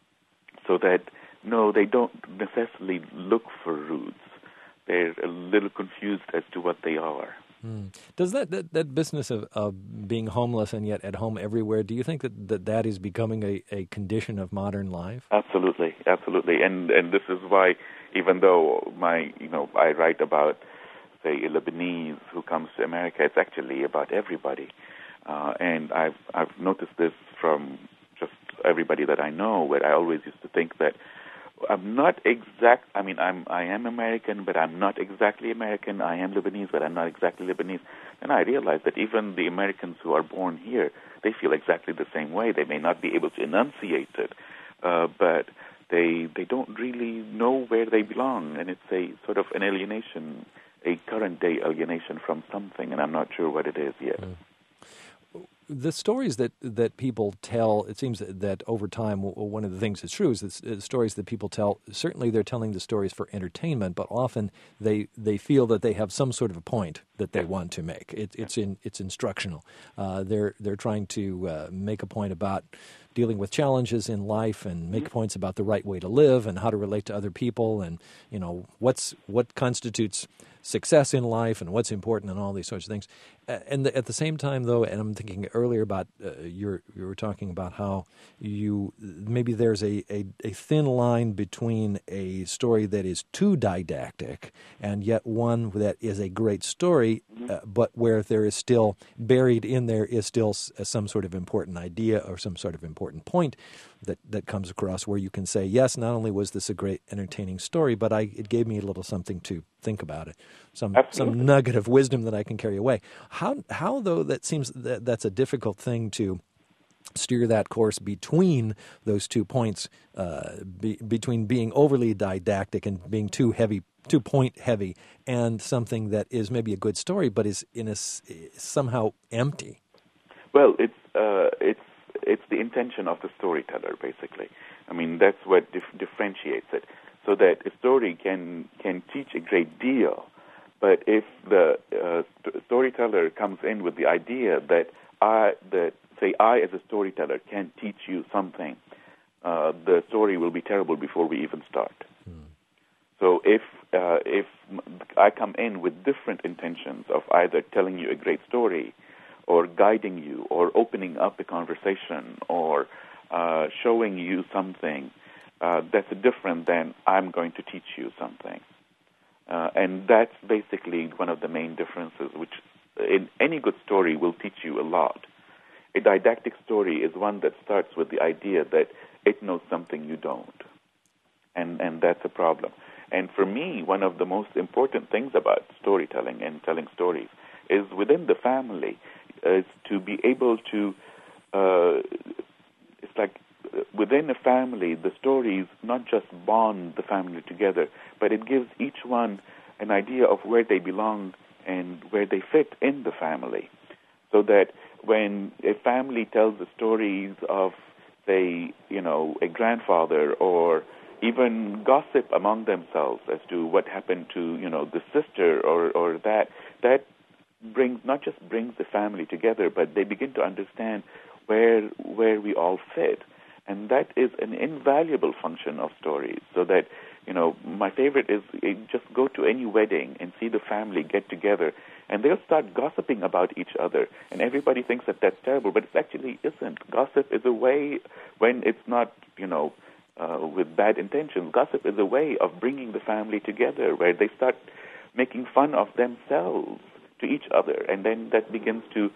Speaker 2: so that no, they don't necessarily look for roots. They're a little confused as to what they are.
Speaker 1: Hmm. Does that, that, that business of, of being homeless and yet at home everywhere, do you think that that, that is becoming a, a condition of modern life?
Speaker 2: Absolutely, absolutely. And and this is why, even though my, you know, I write about, say, a Lebanese who comes to America, it's actually about everybody. Uh, and I've I've noticed this from just everybody that I know, where I always used to think that I'm not exact. I mean, I'm I am American, but I'm not exactly American. I am Lebanese, but I'm not exactly Lebanese. And I realized that even the Americans who are born here, they feel exactly the same way. They may not be able to enunciate it, uh, but they they don't really know where they belong, and it's a sort of an alienation, a current day alienation from something, and I'm not sure what it is yet. Mm.
Speaker 1: the stories that, that people tell, it seems that over time, one of the things that's true is that the stories that people tell, certainly they're telling the stories for entertainment, but often they they feel that they have some sort of a point that they want to make. It, it's in it's instructional. Uh, they're they're trying to uh, make a point about dealing with challenges in life and make points about the right way to live and how to relate to other people and, you know, what's what constitutes success in life and what's important and all these sorts of things. Uh, and the, at the same time, though, and I'm thinking earlier about uh, you're, you were talking about how you maybe there's a, a, a thin line between a story that is too didactic and yet one that is a great story, uh, but where there is still buried in there is still s- some sort of important idea or some sort of important point that, that comes across where you can say, yes, not only was this a great entertaining story, but I it gave me a little something to think about it, some
Speaker 2: Absolutely.
Speaker 1: some nugget of wisdom that I can carry away. How how though that seems that that's a difficult thing to steer that course between those two points, uh, be, between being overly didactic and being too heavy, too point heavy, and something that is maybe a good story but is in a somehow empty.
Speaker 2: Well, it's uh, it's it's the intention of the storyteller, basically. I mean, that's what dif- differentiates it. So that a story can can teach a great deal, but if the uh, st- storyteller comes in with the idea that I that say I as a storyteller can teach you something, uh, the story will be terrible before we even start. Hmm. So if uh, if I come in with different intentions of either telling you a great story, or guiding you, or opening up a conversation, or uh, showing you something, uh, that's different than I'm going to teach you something. Uh, and that's basically one of the main differences, which in any good story will teach you a lot. A didactic story is one that starts with the idea that it knows something you don't. And, and that's a problem. And for me, one of the most important things about storytelling and telling stories is within the family, is to be able to, uh, it's like within a family, the stories not just bond the family together, but it gives each one an idea of where they belong and where they fit in the family. So that when a family tells the stories of, say, you know, a grandfather or even gossip among themselves as to what happened to, you know, the sister or, or that, that brings not just brings the family together, but they begin to understand where where we all fit. And that is an invaluable function of stories. So that, you know, my favorite is just go to any wedding and see the family get together, and they'll start gossiping about each other. And everybody thinks that that's terrible, but it actually isn't. Gossip is a way, when it's not, you know, uh, with bad intentions, gossip is a way of bringing the family together, where they start making fun of themselves to each other, and then that begins to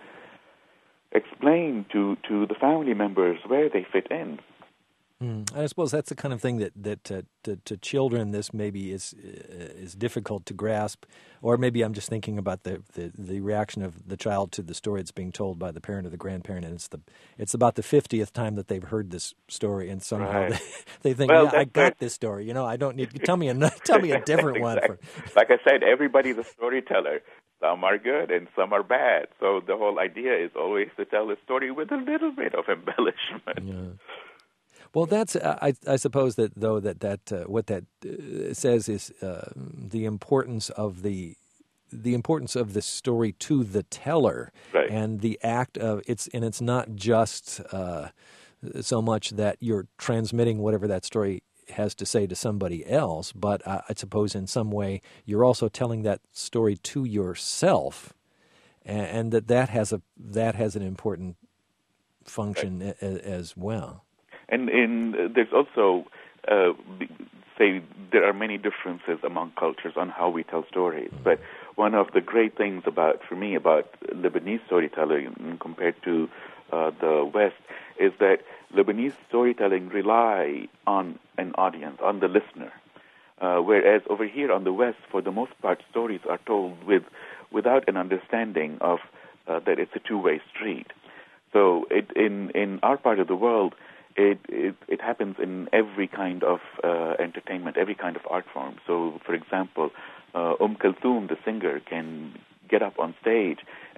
Speaker 2: explain to, to the family members where they fit in.
Speaker 1: Mm. I suppose that's the kind of thing that that uh, to, to children this maybe is uh, is difficult to grasp, or maybe I'm just thinking about the, the, the reaction of the child to the story that's being told by the parent or the grandparent, and it's the it's about the fiftieth time that they've heard this story, and somehow
Speaker 2: Right.
Speaker 1: they, they think,
Speaker 2: well,
Speaker 1: yeah, I got
Speaker 2: right.
Speaker 1: this story. You know, I don't need tell me a tell me a different
Speaker 2: exactly.
Speaker 1: one. For...
Speaker 2: Like I said, everybody's a storyteller. Some are good and some are bad. So the whole idea is always to tell a story with a little bit of embellishment.
Speaker 1: Yeah. Well, that's I, I suppose that though that that uh, what that uh, says is uh, the importance of the the importance of the story to the teller,
Speaker 2: right.
Speaker 1: and the act of it's and it's not just uh, so much that you're transmitting whatever that story has to say to somebody else, but uh, I suppose in some way you're also telling that story to yourself, and, and that that has a that has an important function right. a, a, as well.
Speaker 2: And in, uh, there's also, uh, say, there are many differences among cultures on how we tell stories. Mm-hmm. But one of the great things about, for me, about Lebanese storytelling compared to uh, the West is that Lebanese storytelling rely on an audience, on the listener. Uh, whereas over here on the West, for the most part, stories are told with without an understanding of uh, that it's a two-way street. So it, in, in our part of the world, It, it it happens in every kind of uh, entertainment, every kind of art form. So, for example, uh, Umm Kulthum, the singer, can get up on stage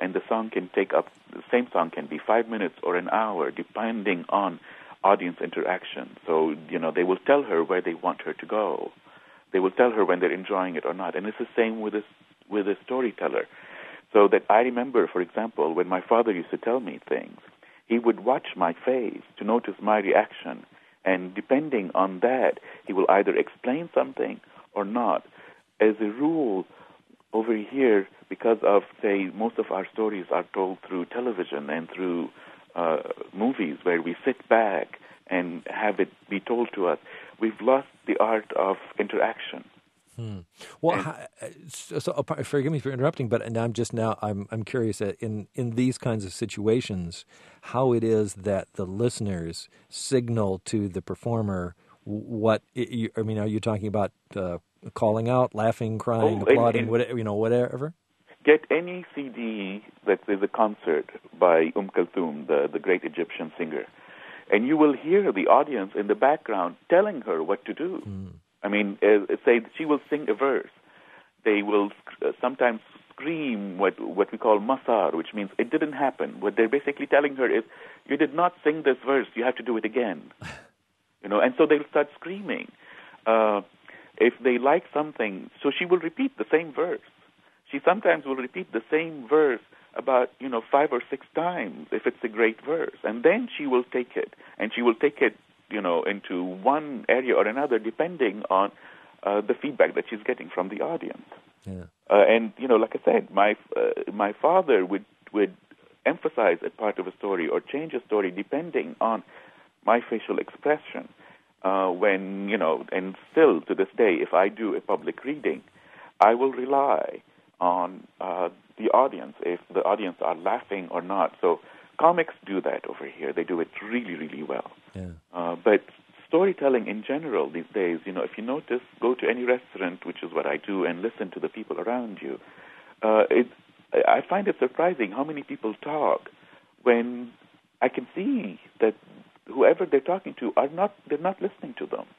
Speaker 2: and the song can take up, the same song can be five minutes or an hour, depending on audience interaction. So, you know, they will tell her where they want her to go. They will tell her when they're enjoying it or not. And it's the same with a, with a storyteller. So that I remember, for example, when my father used to tell me things, he would watch my face to notice my reaction. And depending on that, he will either explain something or not. As a rule, over here, because of, say, most of our stories are told through television and through uh, movies where we sit back and have it be told to us, we've lost the art of interaction.
Speaker 1: Hmm. Well, and, how, so, so forgive me for interrupting, but and I'm just now I'm I'm curious in in these kinds of situations, how it is that the listeners signal to the performer what it, I mean. Are you talking about uh, calling out, laughing, crying,
Speaker 2: oh,
Speaker 1: applauding,
Speaker 2: and, and
Speaker 1: whatever, you know, whatever?
Speaker 2: Get any C D that is a concert by Umm Kulthum, the the great Egyptian singer, and you will hear the audience in the background telling her what to do. Hmm. I mean, uh, say she will sing a verse. They will uh, sometimes scream what what we call masar, which means it didn't happen. What they're basically telling her is, you did not sing this verse, you have to do it again. You know, and so they'll start screaming. Uh, if they like something, so she will repeat the same verse. She sometimes will repeat the same verse about, you know, five or six times if it's a great verse. And then she will take it, and she will take it, you know, into one area or another, depending on uh, the feedback that she's getting from the audience. Yeah. Uh, and you know, like I said, my uh, my father would would emphasize a part of a story or change a story depending on my facial expression. Uh, when you know, and still to this day, if I do a public reading, I will rely on uh, the audience if the audience are laughing or not. So comics do that over here. They do it really, really well. Yeah. Uh, but storytelling in general these days, you know, if you notice, go to any restaurant, which is what I do, and listen to the people around you. Uh, it, I find it surprising how many people talk when I can see that whoever they're talking to are not, they're not listening to them.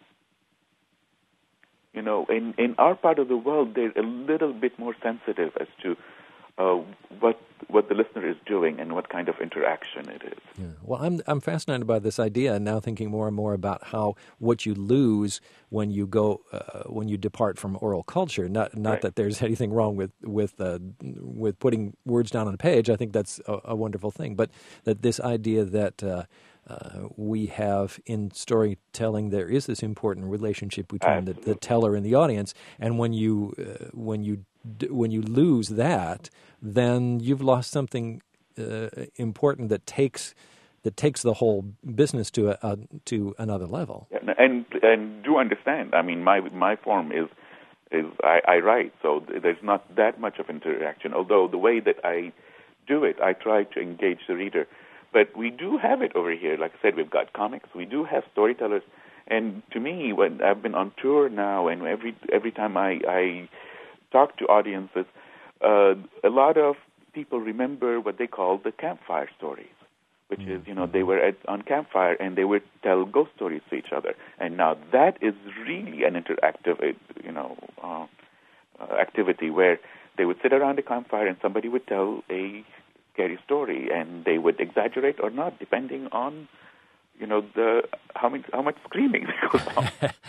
Speaker 2: You know, in, in our part of the world, they're a little bit more sensitive as to uh, what what the listener is doing and what kind of interaction it is.
Speaker 1: Yeah. Well, I'm I'm fascinated by this idea, and now thinking more and more about how what you lose when you go uh, when you depart from oral culture. Not not
Speaker 2: right.
Speaker 1: that there's anything wrong with with uh, with putting words down on a page. I think that's a, a wonderful thing. But that this idea that uh, Uh, we have in storytelling, there is this important relationship between the, the teller and the audience, and when you uh, when you when you lose that, then you've lost something uh, important that takes that takes the whole business to a, a to another level.
Speaker 2: And and do understand? I mean, my my form is is I, I write, so there's not that much of interaction. Although the way that I do it, I try to engage the reader. But we do have it over here. Like I said, we've got comics. We do have storytellers. And to me, when I've been on tour now, and every every time I, I talk to audiences, uh, a lot of people remember what they call the campfire stories, which mm-hmm. is, you know, they were at, on campfire and they would tell ghost stories to each other. And now that is really an interactive, you know, uh, uh, activity where they would sit around a campfire and somebody would tell a scary story, and they would exaggerate or not, depending on, you know, the how much how much screaming goes on.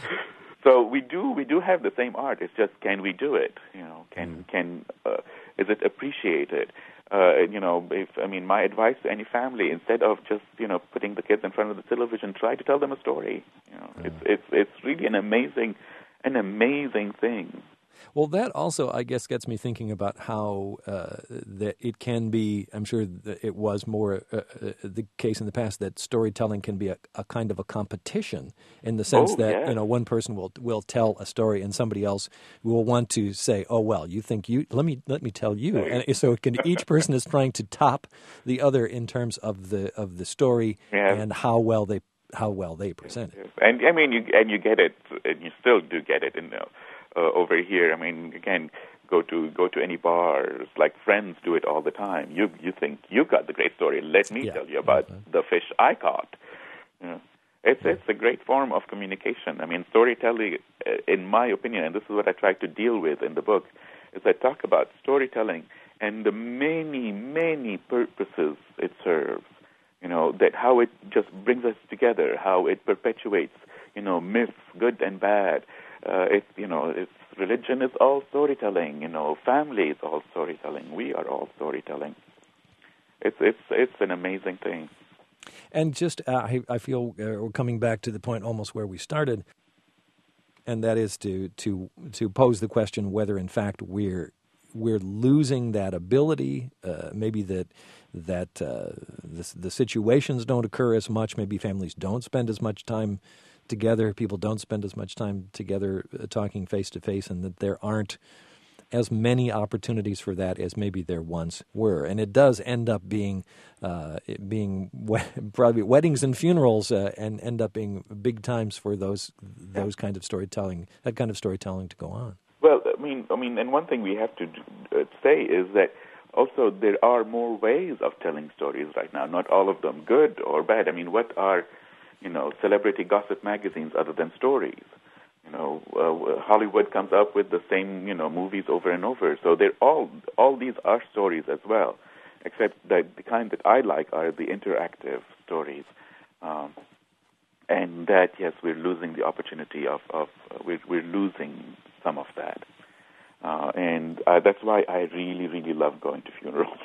Speaker 2: So we do we do have the same art. It's just, can we do it? You know, can mm. can uh, is it appreciated? Uh, you know, if I mean, my advice to any family, instead of just, you know, putting the kids in front of the television, try to tell them a story. You know, yeah. it's it's it's really an amazing an amazing thing.
Speaker 1: Well, that also, I guess, gets me thinking about how uh, that it can be, I'm sure that it was more uh, uh, the case in the past, that storytelling can be a, a kind of a competition in the sense
Speaker 2: oh,
Speaker 1: that,
Speaker 2: yeah.
Speaker 1: you know, one person will will tell a story and somebody else will want to say, oh, well, you think you, let me let me tell you. And so it can, each person is trying to top the other in terms of the of the story yeah. and how well they how well they present it.
Speaker 2: And I mean, you and you get it, and you still do get it in the Uh, over here. I mean, again, go to go to any bars, like Friends do it all the time. You you think you got the great story. Let me yeah. tell you about mm-hmm. the fish I caught. You know, it's yeah. it's a great form of communication. I mean, storytelling, in my opinion, and this is what I try to deal with in the book, is I talk about storytelling and the many, many purposes it serves. You know, that how it just brings us together, how it perpetuates, you know, myths, good and bad. Uh, it, you know, it's religion is all storytelling. You know, family is all storytelling. We are all storytelling. It's it's it's an amazing thing.
Speaker 1: And just, uh, I, I feel uh, we're coming back to the point almost where we started, and that is to to to pose the question whether, in fact, we're we're losing that ability. Uh, maybe that that uh, the, the situations don't occur as much. Maybe families don't spend as much time together. People don't spend as much time together uh, talking face to face, and that there aren't as many opportunities for that as maybe there once were. And it does end up being uh, it being we- probably weddings and funerals, uh, and end up being big times for those those kind of storytelling, that kind of storytelling to go on.
Speaker 2: Well, I mean, I mean, and one thing we have to uh, say is that also there are more ways of telling stories right now. Not all of them good or bad. I mean, what are, you know, celebrity gossip magazines other than stories? You know, uh, Hollywood comes up with the same, you know, movies over and over. So they're all, all these are stories as well, except that the kind that I like are the interactive stories. Um, and that, yes, we're losing the opportunity of, of uh, we're, we're losing some of that. Uh, and uh, that's why I really, really love going to funerals.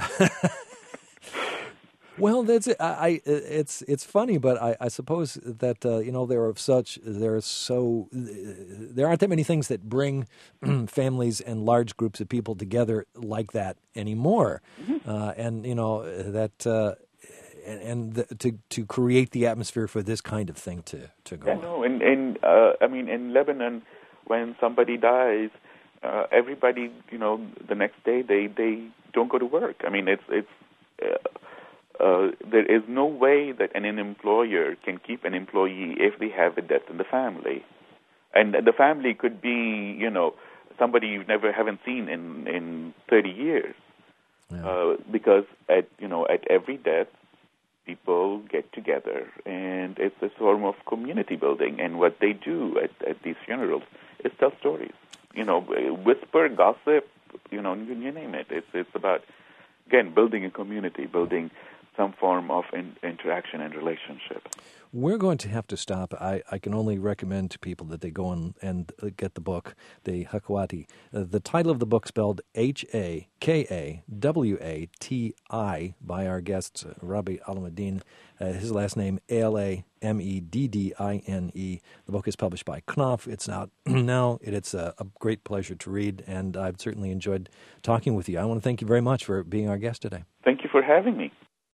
Speaker 1: Well, that's I, I. It's it's funny, but I, I suppose that uh, you know there are such there are so there aren't that many things that bring families and large groups of people together like that anymore, mm-hmm. uh, and you know that uh, and, and the, to to create the atmosphere for this kind of thing to to go.
Speaker 2: Yeah,
Speaker 1: on.
Speaker 2: no, and and uh, I mean in Lebanon, when somebody dies, uh, everybody you know the next day they, they don't go to work. I mean it's it's. Uh, Uh, there is no way that an, an employer can keep an employee if they have a death in the family. And the family could be, you know, somebody you never haven't seen in, in thirty years. Yeah. Uh, because at, you know, at every death, people get together, and it's a form of community building. And what they do at, at these funerals is tell stories. You know, whisper, gossip, you know, you, you name it. It's, it's about, again, building a community, building some form of in, interaction and relationship.
Speaker 1: We're going to have to stop. I, I can only recommend to people that they go and, and get the book, the Hakwati. Uh, the title of the book spelled H A K A W A T I by our guest, uh, Rabbi Alameddine. Uh, his last name, A L A M E D D I N E. The book is published by Knopf. It's out now. It, it's a, a great pleasure to read, and I've certainly enjoyed talking with you. I want to thank you very much for being our guest today.
Speaker 2: Thank you for having me.